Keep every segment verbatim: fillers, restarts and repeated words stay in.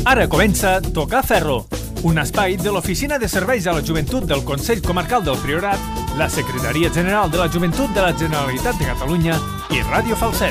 Ara comença Tocar Ferro, un espai de l'Oficina de Serveis a la Joventut del Consell Comarcal del Priorat, la Secretaria General de la Joventut de la Generalitat de Catalunya i Ràdio Falset.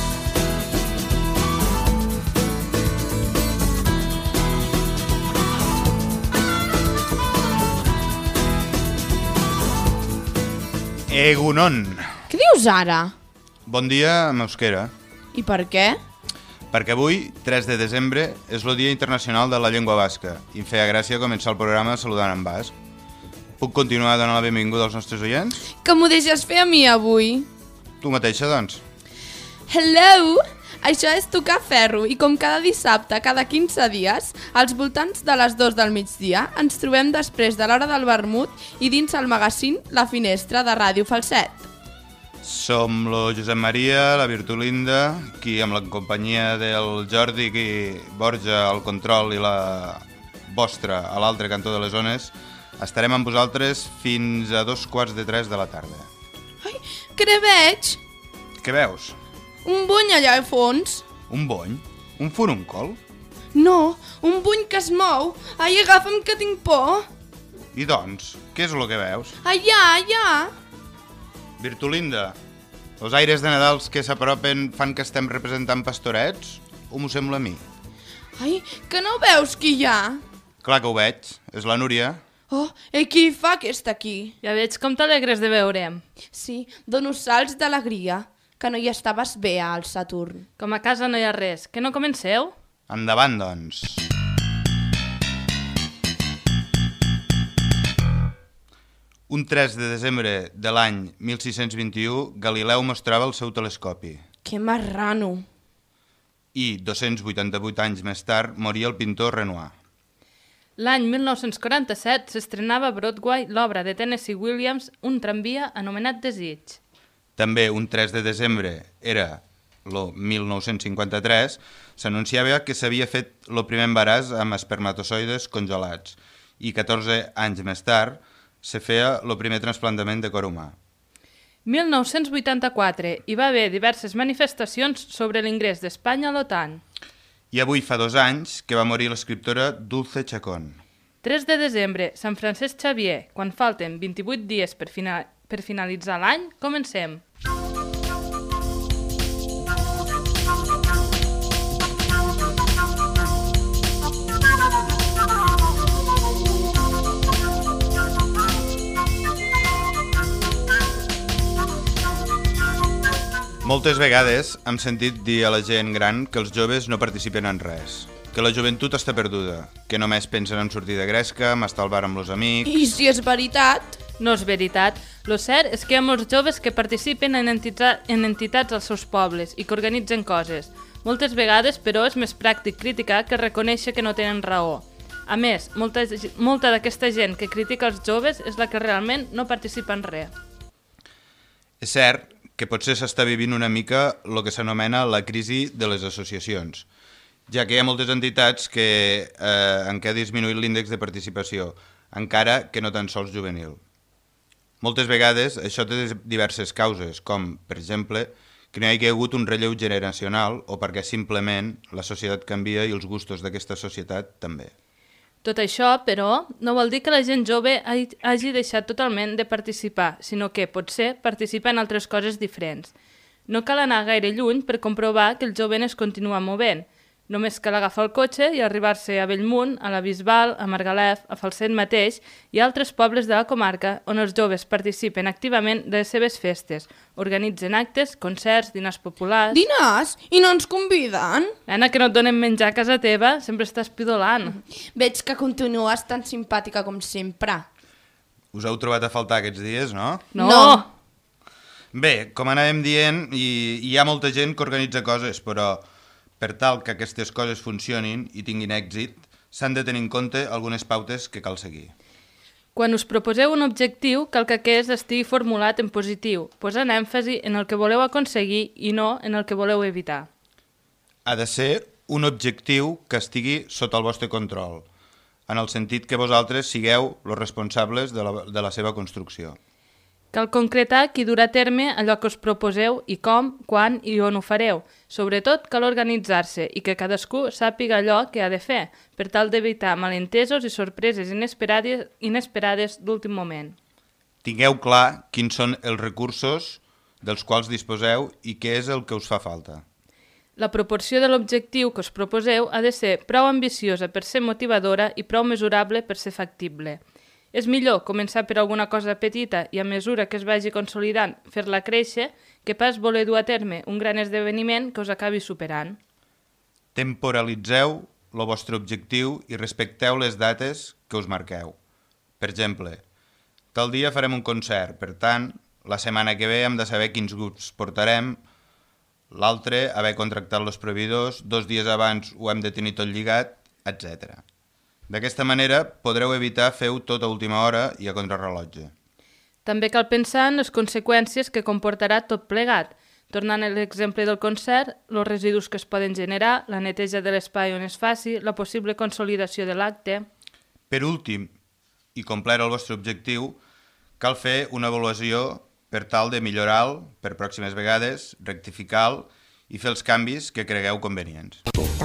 Egunon. Què dius ara? Bon dia en euskera. I per què? Perquè avui, tres de desembre, és el Dia Internacional de la Llengua Basca i em feia gràcia començar el programa saludant en basc. Puc continuar donant la benvinguda als nostres oients? Que m'ho deixes fer a mi avui? Tu mateixa, doncs. Hello! Això és Tocar Ferro i com cada dissabte, cada quinze dies, als voltants de les dues del migdia, ens trobem després de l'hora del vermut i dins el magazín La Finestra de Ràdio Falset. Som lo Josep Maria, la Virtulinda, qui amb la companyia del Jordi i Borja al control i la vostra a l'altre cantó de les zones, estarem amb vosaltres fins a dos quarts de tres de la tarda. Ai, què veig? Què veus? Un buny allà al fons. Un bony? Un furuncol? No, un buny que es mou. Ai, agafa'm que tinc por. I doncs, què és el que veus? Allà, allà. Virtulinda, els aires de Nadals que s'apropen fan que estem representant pastorets? O m'ho sembla a mi? Ai, que no veus qui hi ha? Clar que ho veig, és la Núria. Oh, i qui fa aquesta aquí? Ja veig com t'alegres de veure'm. Sí, dono salts d'alegria, que no hi estaves bé al Saturn. Com a casa no hi ha res. Que no comenceu? Endavant, doncs. Un tres de desembre de l'any mil sis-cents vint-i-u, Galileu mostrava el seu telescopi. Que marrano. I, dos-cents vuitanta-vuit anys més tard, moria el pintor Renoir. L'any mil nou-cents quaranta-set s'estrenava a Broadway l'obra de Tennessee Williams, Un tramvia anomenat Desig. També un tres de desembre, era el mil nou-cents cinquanta-tres, s'anunciava que s'havia fet el primer embaràs amb espermatozoides congelats i catorze anys més tard se feia el primer trasplantament de cor humà. mil nou-cents vuitanta-quatre hi va haver diverses manifestacions sobre l'ingrés d'Espanya a l'OTAN. I avui fa dos anys que va morir l'escriptora Dulce Chacón. tres de desembre, Sant Francesc Xavier. Quan falten vint-i-vuit dies per, fina... per finalitzar l'any, comencem. Moltes vegades hem sentit dir a la gent gran que els joves no participen en res, que la joventut està perduda, que només pensen en sortir de gresca, en estar al bar amb els amics... I si és veritat? No és veritat. Lo cert és que hi ha molts joves que participen en, entita en entitats als seus pobles i que organitzen coses. Moltes vegades, però, és més pràctic criticar que reconèixer que no tenen raó. A més, molta, molta d'aquesta gent que critica els joves és la que realment no participa en res. És cert que potser s'està vivint una mica el que s'anomena la crisi de les associacions, ja que hi ha moltes entitats que, eh, en què ha disminuït l'índex de participació, encara que no tan sols juvenil. Moltes vegades això té diverses causes, com, per exemple, que no hi hagi hagut un relleu generacional o perquè simplement la societat canvia i els gustos d'aquesta societat també. Tot això, però, no vol dir que la gent jove hagi deixat totalment de participar, sinó que, potser, participa en altres coses diferents. No cal anar gaire lluny per comprovar que el jovent es continua movent. Només cal agafar el cotxe i arribar-se a Bellmunt, a la Bisbal, a Margalef, a Falset mateix i altres pobles de la comarca on els joves participen activament de les seves festes, organitzen actes, concerts, dinars populars... Dinars? I no ens conviden? Nena, que no et donen menjar a casa teva, sempre estàs pidolant. Veig que continues tan simpàtica com sempre. Us heu trobat a faltar aquests dies, no? No! No. Bé, com anàvem dient, hi, hi ha molta gent que organitza coses, però per tal que aquestes coses funcionin i tinguin èxit, s'han de tenir en compte algunes pautes que cal seguir. Quan us proposeu un objectiu, cal que aquest estigui formulat en positiu, posant èmfasi en el que voleu aconseguir i no en el que voleu evitar. Ha de ser un objectiu que estigui sota el vostre control, en el sentit que vosaltres sigueu els responsables de la, de la seva construcció. Cal concretar qui durà a terme allò que us proposeu i com, quan i on ho fareu. Sobretot, cal organitzar-se i que cadascú sàpiga allò que ha de fer, per tal d'evitar malentesos i sorpreses inesperades, inesperades d'últim moment. Tingueu clar quins són els recursos dels quals disposeu i què és el que us fa falta. La proporció de l'objectiu que us proposeu ha de ser prou ambiciosa per ser motivadora i prou mesurable per ser factible. És millor començar per alguna cosa petita i a mesura que es vagi consolidant fer-la créixer que pas voler dur a terme un gran esdeveniment que us acabi superant. Temporalitzeu el vostre objectiu i respecteu les dates que us marqueu. Per exemple, tal dia farem un concert, per tant, la setmana que ve hem de saber quins grups portarem, l'altre haver contractat els proveïdors, dos dies abans ho hem de tenir tot lligat, etcètera. D'aquesta manera podreu evitar fer-ho tot a última hora i a contrarrellotge. També cal pensar en les conseqüències que comportarà tot plegat. Tornant a l'exemple del concert, els residus que es poden generar, la neteja de l'espai on es faci, la possible consolidació de l'acte. Per últim, i complet el vostre objectiu, cal fer una avaluació per tal de millorar-lo per pròximes vegades, rectificar-lo i fer els canvis que cregueu convenients.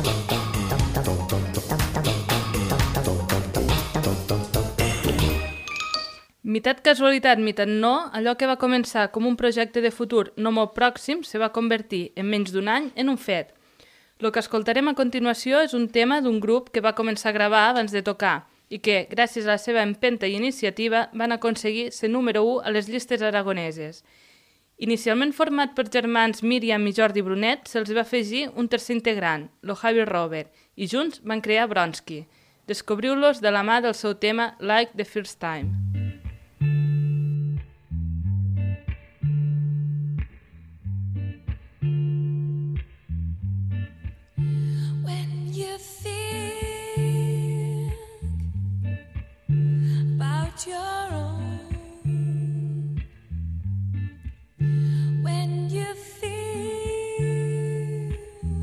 Mitat casualitat, mitat no, allò que va començar com un projecte de futur no molt pròxim se va convertir en menys d'un any en un fet. El que escoltarem a continuació és un tema d'un grup que va començar a gravar abans de tocar i que, gràcies a la seva empenta i iniciativa, van aconseguir ser número u a les llistes aragoneses. Inicialment format per germans Míriam i Jordi Brunet, se'ls va afegir un tercer integrant, el Javi Robert, i junts van crear Bronski. Descobriu-los de la mà del seu tema Like the First Time. Your own. When you feel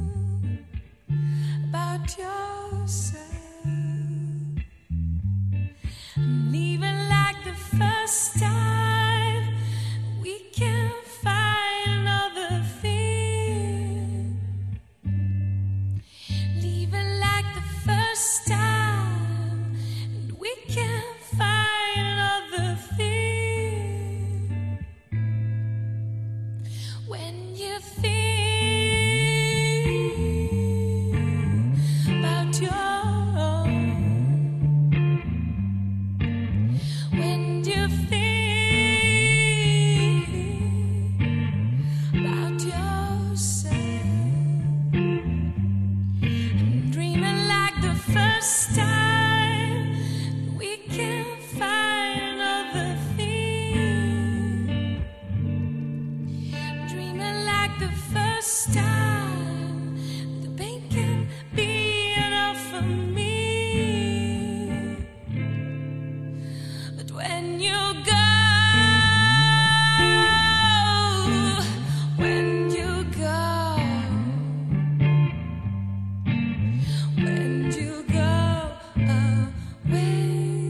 about yourself, and even like the first time, we can find another thing. Leaving like the first time, and we can find when you feel about your own, when you feel about yourself, and dreaming like the first time, we can find another thing. Dreaming like the first time, the pain can be enough for me. But when you go, when you go, when you go away,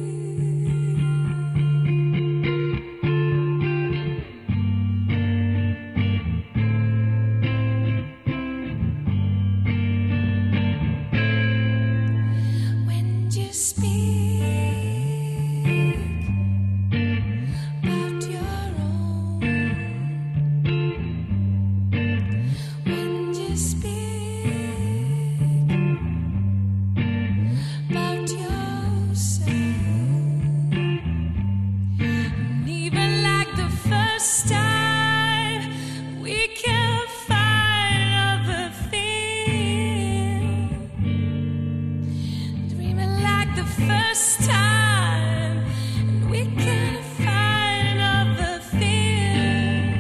first time, and we can find another thing.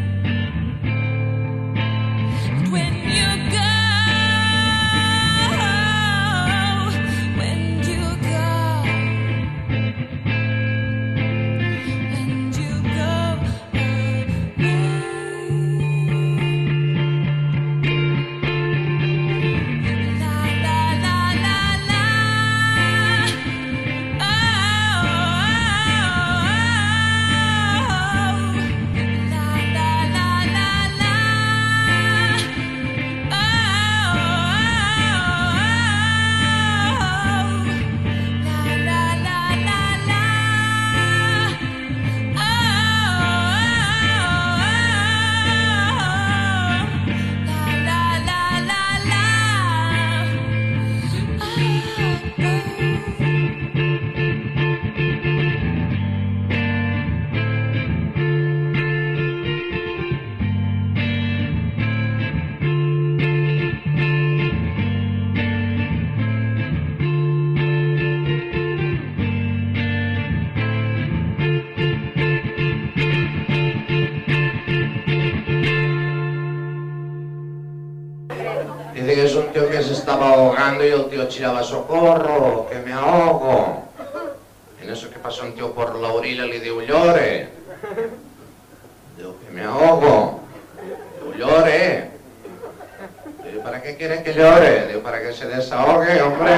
But when you go, when you go, when you go away, la la la la la. Oh, estaba ahogando y el tío chillaba, socorro, que me ahogo. En eso que pasa un tío por la orilla y le digo, llore. Digo, que me ahogo. Digo, llore. Digo, ¿para qué quiere que llore? Digo, para que se desahogue, hombre.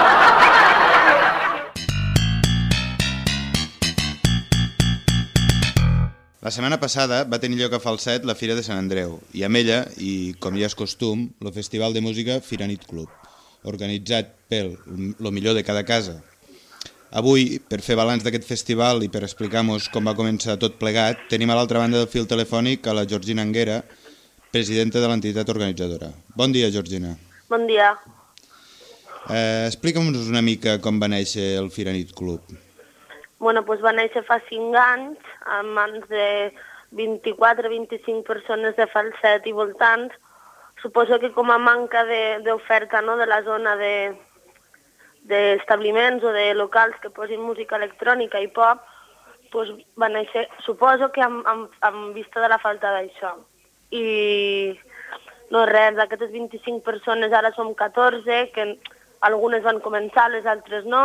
La setmana passada va tenir lloc a Falset la Fira de Sant Andreu i amb ella, i com ja és costum, el Festival de Música Firanit Club, organitzat pel Lo millor de cada casa. Avui, per fer balanç d'aquest festival i per explicar-nos com va començar tot plegat, tenim a l'altra banda del fil telefònic a la Georgina Anguera, presidenta de l'entitat organitzadora. Bon dia, Georgina. Bon dia. Eh, Explica'm-nos una mica com va néixer el Firanit Club. Bueno, doncs va néixer fa cinc anys, en mans de vint-i-quatre a vint-i-cinc persones de Falset i voltants. Suposo que com a manca d'oferta, no?, de la zona de d'establiments o de locals que posin música electrònica i pop, doncs va néixer, suposo que amb, amb, amb vista de la falta d'això. I no res, d'aquestes vint-i-cinc persones ara som catorze, que algunes van començar, les altres no,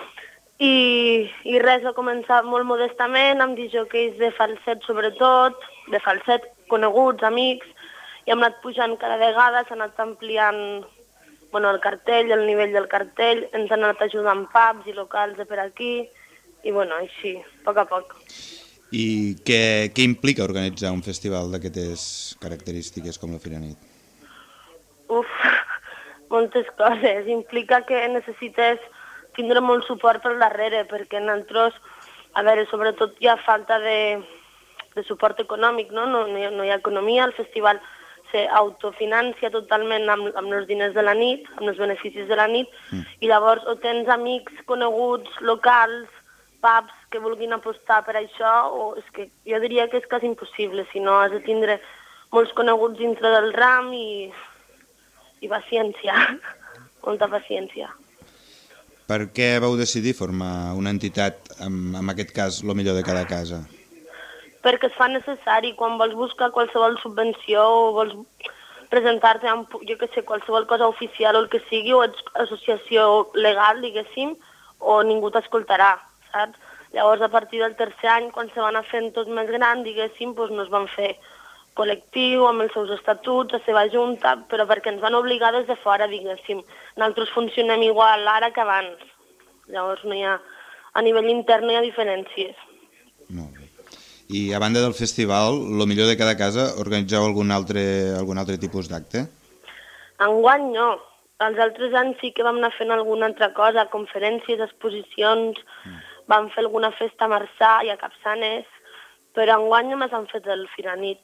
I, i res, va començar molt modestament, amb disjòqueis de falset sobretot, de falset coneguts, amics, i hem anat pujant cada vegada, s'ha anat ampliant bueno, el cartell, el nivell del cartell, ens han anat ajudant pubs i locals de per aquí, i bueno, així, a poc a poc. I què, què implica organitzar un festival d'aquestes característiques com la Firanit? Uf, moltes coses. Implica que necessites tindre molt suport per darrere, perquè nosaltres, a veure, sobretot hi ha falta de, de suport econòmic, no? No, no, hi ha, no hi ha economia, el festival s'autofinancia totalment amb, amb els diners de la nit, amb els beneficis de la nit, mm. i llavors o tens amics coneguts, locals, pubs que vulguin apostar per això, o és que jo diria que és quasi impossible, si no has de tindre molts coneguts dintre del ram i, i paciència, molta paciència. Per què vau decidir formar una entitat, en, en aquest cas, Lo millor de cada casa? Perquè es fa necessari, quan vols buscar qualsevol subvenció o vols presentar-te amb, jo què sé, qualsevol cosa oficial o el que sigui, o ets associació legal, diguéssim, o ningú t'escoltarà, saps? Llavors, a partir del tercer any, quan se van anar fent tot més gran, diguéssim, doncs no es van fer col·lectiu, amb els seus estatuts, la seva junta, però perquè ens van obligar des de fora, diguéssim. Nosaltres funcionem igual ara que abans. Llavors, no hi ha, a nivell intern no hi ha diferències. Molt bé. I a banda del festival, Lo millor de cada casa, organitzeu algun altre, algun altre tipus d'acte? Enguany no. Els altres anys sí que vam anar fent alguna altra cosa, conferències, exposicions, mm. vam fer alguna festa a Marçà i a Capçanes, però enguany només han fet el Firanit.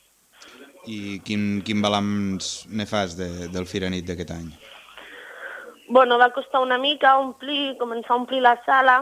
I quin, quin balanç ne fas de, del Firanit d'aquest any? Bueno, va costar una mica omplir, començar a omplir la sala.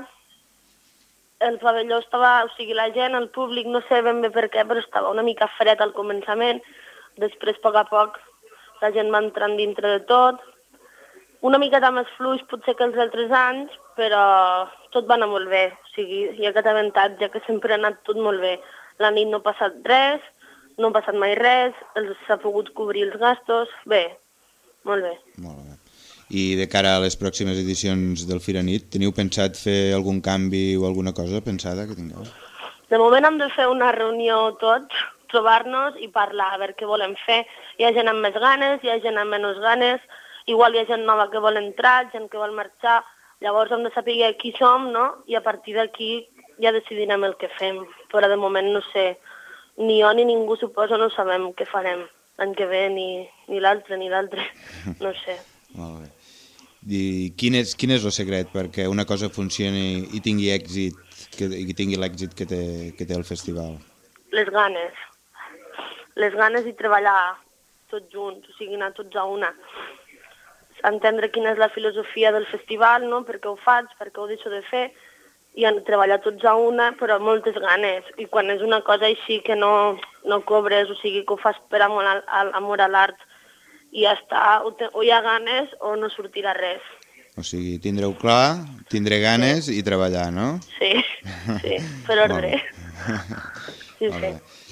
El pavelló estava, o sigui, la gent, el públic, no sé ben bé per què, però estava una mica fred al començament. Després, a poc a poc, la gent va entrant dintre de tot. Una miqueta més fluix potser que els altres anys, però tot va anar molt bé. O sigui, hi ha aquest avantatge que sempre ha anat tot molt bé. La nit no ha passat res, no ha passat mai res, s'ha pogut cobrir els gastos, bé, molt bé. Molt bé. I de cara a les pròximes edicions del Firanit, teniu pensat fer algun canvi o alguna cosa pensada que tingueu? De moment hem de fer una reunió tots, trobar-nos i parlar, a veure què volem fer. Hi ha gent amb més ganes, hi ha gent amb menys ganes, igual hi ha gent nova que vol entrar, gent que vol marxar, llavors hem de saber qui som, no? I a partir d'aquí ja decidirem el que fem, però de moment no sé, ni jo ni ningú suposo no sabem què farem l'any que ve, ni, ni l'altre ni l'altre, no sé. Molt bé. I quin és, quin és el secret perquè una cosa funcioni i tingui èxit, que, i tingui l'èxit que, té, que té el festival? Les ganes. Les ganes i treballar tots junts, o sigui, anar tots a una. Entendre quina és la filosofia del festival, no? Per què ho faig, per què ho deixo de fer, i han treballat tots a una, però amb moltes ganes. I quan és una cosa així que no, no cobres, o sigui, que ho fas per amor, amor a l'art, i ja està, o, te, o hi ha ganes o no sortirà res. O sigui, tindreu clar, tindré ganes i treballar, no? Sí, sí, per ordre. Sí, sí.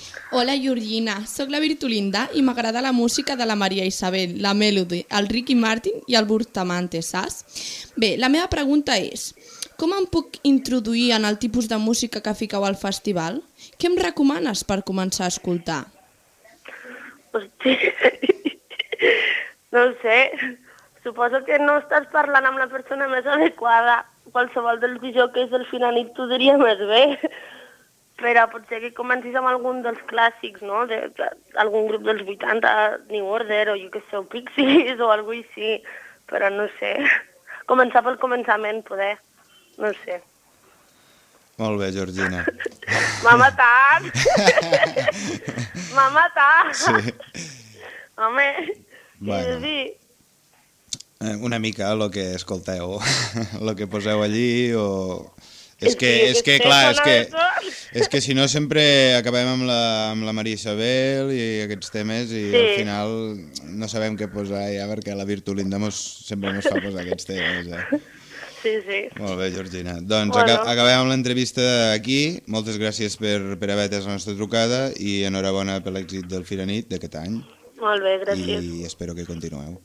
Hola, Georgina. Soc la Virtulinda i m'agrada la música de la Maria Isabel, la Melody, el Ricky Martin i el Bustamante, saps? Bé, la meva pregunta és, com em puc introduir en el tipus de música que fiqueu al festival? Què em recomanes per començar a escoltar? Hosti, no ho sé. Suposo que no estàs parlant amb la persona més adequada. Qualsevol dels disjòqueis del Firanit t'ho diria més bé. Però potser que comencis amb algun dels clàssics, no? De, de, algun grup dels vuitanta, New Order, o jo què sé, o Pixies, o alguna cosa així. Però no sé. Començar pel començament, poder. No sé. Molt bé, Georgina. M'ha matat! M'ha matat! Sí. Home, Bueno. sí, sí. Eh, Una mica el que escolteu, el que poseu allí, o... És que, Sí, és que és clar, és que que, sona de tot. és que si no sempre acabem amb la, amb la Maria Isabel i aquests temes i Sí. al final no sabem què posar ja perquè la Virtulinda mos, sempre ens fa posar aquests temes. Eh? Sí, sí. Molt bé, Georgina. Doncs Bueno. aca acabem amb l'entrevista aquí. Moltes gràcies per, per haver atès la nostra trucada i enhorabona per l'èxit del Firanit d'aquest any. Molt bé, gràcies. I espero que continueu.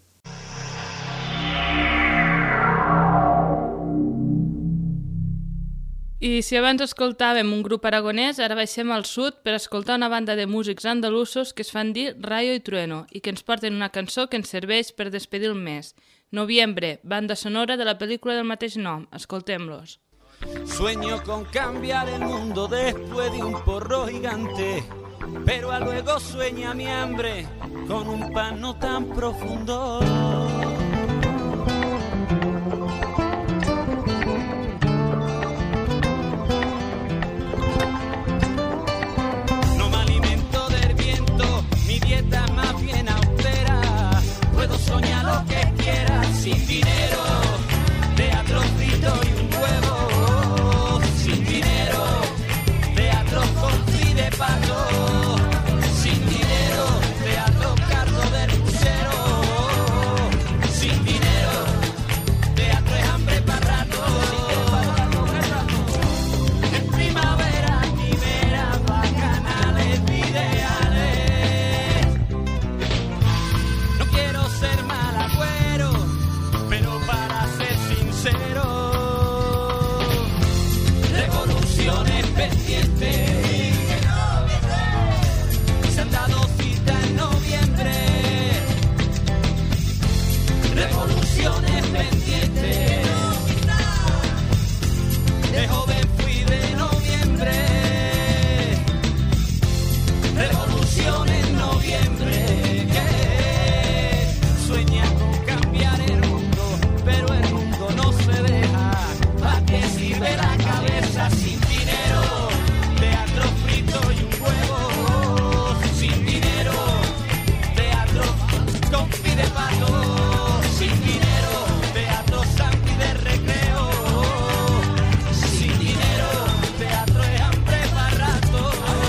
I si abans escoltàvem un grup aragonès, ara baixem al sud per escoltar una banda de músics andalusos que es fan dir Rayo i Trueno i que ens porten una cançó que ens serveix per despedir el mes. Noviembre, banda sonora de la pel·lícula del mateix nom. Escoltem-los. Sueño con cambiar el mundo después de un porro gigante, pero a luego sueña mi hambre con un pan no tan profundo. No me alimento del viento, mi dieta es más bien austera. Puedo soñar lo que quiera sin dinero, teatro frito y un huevo. Sin dinero, teatro con fi de pato. Sin dinero, teatro carro del crucero. Sin dinero, teatro es hambre para rato. En primavera, quimera, bacanales, ideales. No quiero ser mal agüero, pero para ser sincero, revoluciones pendientes. Se han dado cita en noviembre. Revoluciones pendientes. De joven fui de noviembre. Revolución en noviembre. Que sueña con cambiar el mundo, pero el mundo no se deja. ¿Para qué sirve la cabeza sin dinero? Teatro frito y un huevo. Sin dinero, teatro con fi de pato. Sin dinero, teatro sangre de recreo. Sin dinero, teatro es hambre para rato.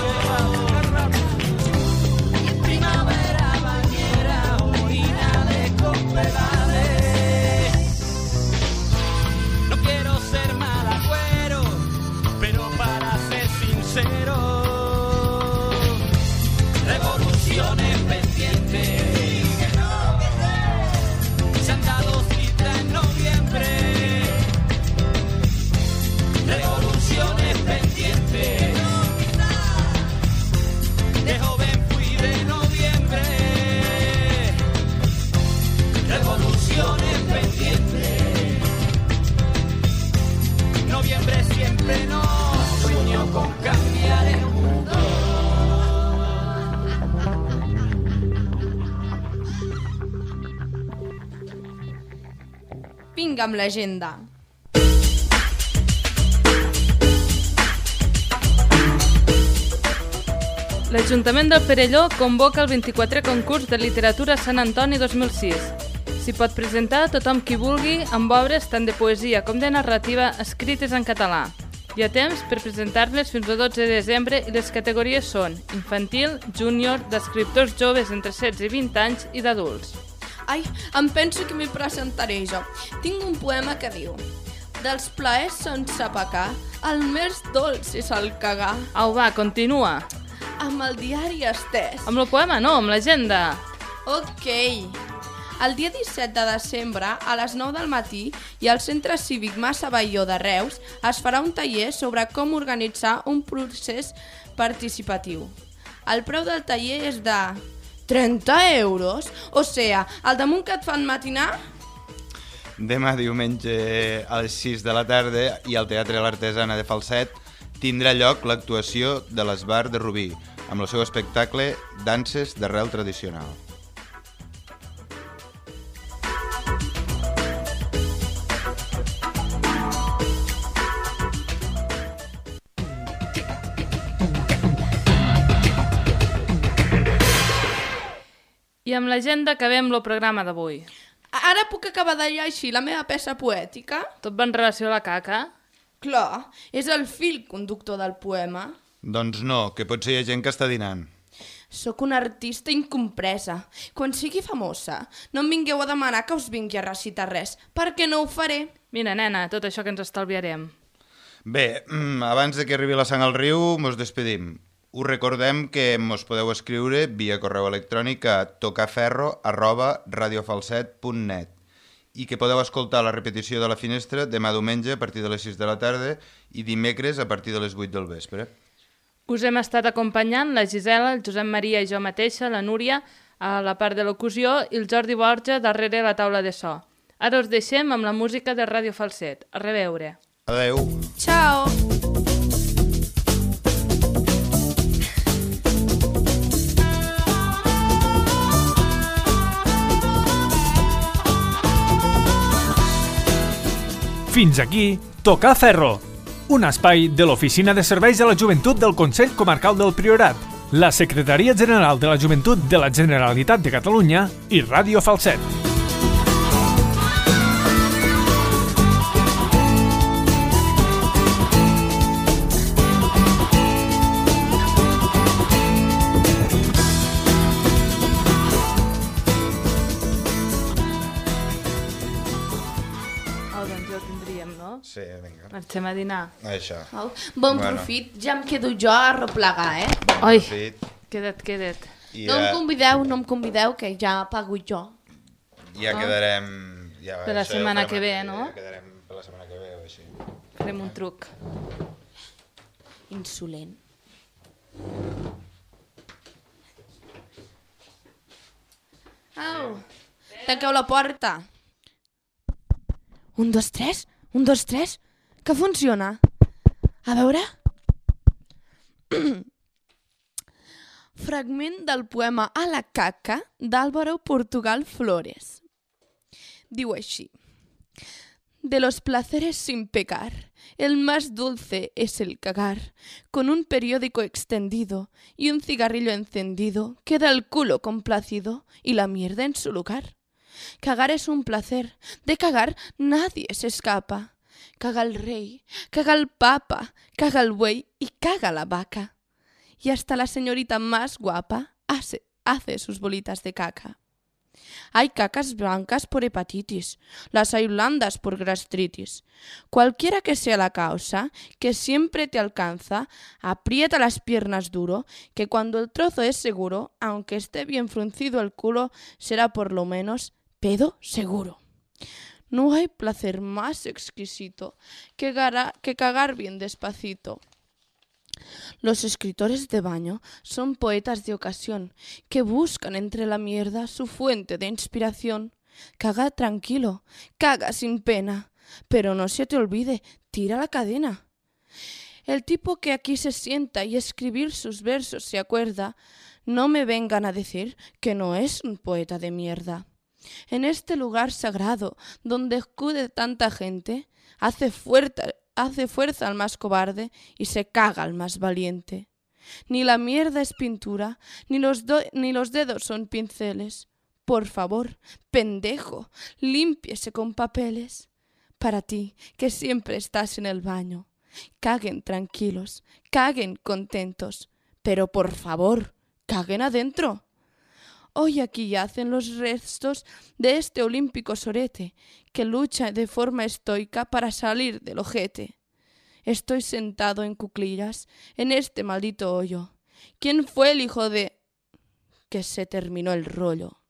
Y en primavera, bañera, orina de cospedales. No quiero ser mal agüero, pero para ser sincero, revoluciones pendientes. Se han dado cita en noviembre. Revoluciones pendientes. De joven fui de noviembre. Revoluciones pendientes. Noviembre siempre no sueño con cambiar el mundo. Vinga amb l'agenda. L'Ajuntament del Perelló convoca el vint-i-quatrè concurs de literatura Sant Antoni dos mil sis. S'hi pot presentar tothom qui vulgui amb obres tant de poesia com de narrativa escrites en català. Hi ha temps per presentar-les fins al dotze de desembre i les categories són infantil, júnior, d'escriptors joves entre setze i vint anys i d'adults. Ai, em penso que m'hi presentaré jo. Tinc un poema que diu: dels plaers sense pecar, el més dolç és el cagar. Au, va, continua. Amb el diari estès. Amb el poema no, amb l'agenda. Ok. El dia disset de desembre, a les nou del matí, i al Centre Cívic Massa Batlló de Reus es farà un taller sobre com organitzar un procés participatiu. El preu del taller és de trenta euros? O sea, el damunt que et fan matinar? Demà diumenge a les sis de la tarda i al Teatre l'Artesana de Falset tindrà lloc l'actuació de l'Esbar de Rubí amb el seu espectacle Danses d'arrel tradicional. I amb l'agenda acabem el programa d'avui. Ara puc acabar de llegir la meva peça poètica? Tot va en relació a la caca? Clar, és el fil conductor del poema. Doncs no, que potser hi ha gent que està dinant. Sóc una artista incompresa. Quan sigui famosa, no em vingueu a demanar que us vingui a recitar res, perquè no ho faré. Mira, nena, tot això que ens estalviarem. Bé, abans de que arribi la sang al riu, mos despedim. Us recordem que mos podeu escriure via correu electrònic a tocaferro arroba radiofalset punt net i que podeu escoltar la repetició de la finestra demà diumenge a partir de les sis de la tarda i dimecres a partir de les vuit del vespre. Us hem estat acompanyant la Gisela, el Josep Maria i jo mateixa, la Núria, a la part de locució i el Jordi Borja darrere la taula de so. Ara us deixem amb la música de Ràdio Falset. A reveure. Adeu. Ciao. Fins aquí, Tocar Ferro, un espai de l'Oficina de Serveis de la Joventut del Consell Comarcal del Priorat, la Secretaria General de la Joventut de la Generalitat de Catalunya i Ràdio Falset. Sí, vinga. Marxem a dinar. Això. Au, bon Bueno. profit, ja em quedo jo a replegar, eh? Oi, Profit. queda't, queda't. I No em ja, convideu, no em convideu, que ja pago jo. ja quedarem... Ja, Per la això ja ho setmana farem que ve, aquí, no? Ja quedarem per la setmana que ve o així. Farem un truc. Insolent. Au, tanqueu la porta. Un, dos, tres, un, dos, tres, que funciona. A veure... Fragment del poema A la caca d'Álvaro Portugal Flores. Diu així. De los placeres sin pecar, el más dulce es el cagar. Con un periódico extendido y un cigarrillo encendido, queda el culo complacido y la mierda en su lugar. Cagar es un placer, de cagar nadie se escapa. Caga el rey, caga el papa, caga el buey y caga la vaca. Y hasta la señorita más guapa hace, hace sus bolitas de caca. Hay cacas blancas por hepatitis, las hay blandas por gastritis. Cualquiera que sea la causa, que siempre te alcanza, aprieta las piernas duro, que cuando el trozo es seguro, aunque esté bien fruncido el culo, será por lo menos pedo seguro. No hay placer más exquisito que, gara- que cagar bien despacito. Los escritores de baño son poetas de ocasión que buscan entre la mierda su fuente de inspiración. Caga tranquilo, caga sin pena, pero no se te olvide, tira la cadena. El tipo que aquí se sienta y escribir sus versos se acuerda, no me vengan a decir que no es un poeta de mierda. En este lugar sagrado, donde acude tanta gente, hace fuerza, hace fuerza al más cobarde y se caga al más valiente. Ni la mierda es pintura, ni los, do- ni los dedos son pinceles. Por favor, pendejo, límpiese con papeles. Para ti, que siempre estás en el baño. Caguen tranquilos, caguen contentos, pero por favor, caguen adentro. Hoy aquí yacen los restos de este olímpico sorete que lucha de forma estoica para salir del ojete. Estoy sentado en cuclillas en este maldito hoyo ¿Quién fue el hijo de...? Que se terminó el rollo.